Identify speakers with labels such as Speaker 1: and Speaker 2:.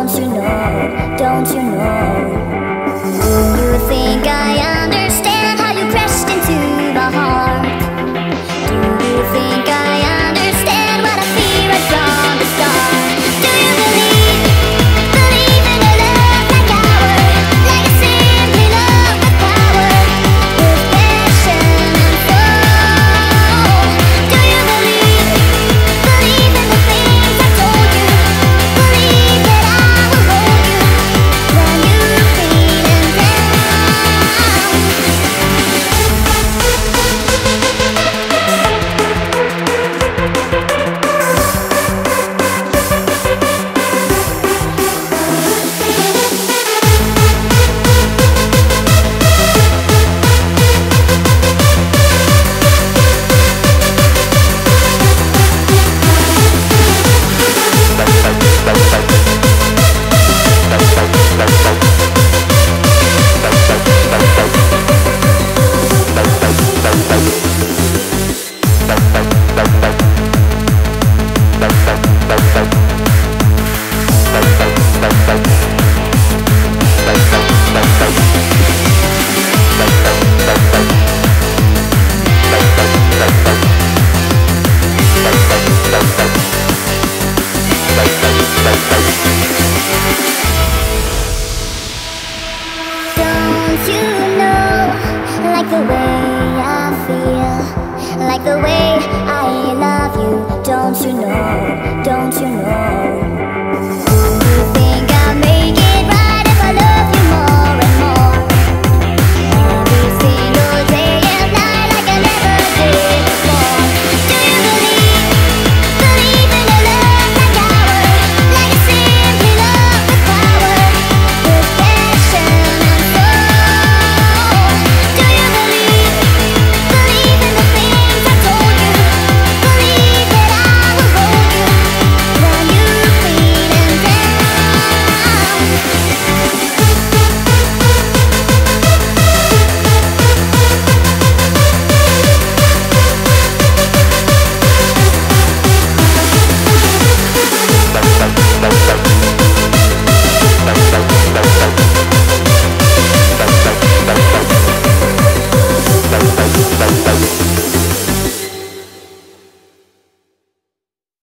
Speaker 1: Don't you know, don't you know? Do you think I understand how you crashed into the heart? Do you think I understand what I feel right from the start? Do you believe in a love like ours? Like a simply love with power, with passion and soul. Do you believe in the things I told you? Believe that I will hold you when you're feeling down. Don't you know, like the way I feel, like the way I love you? Don't you know, don't you know?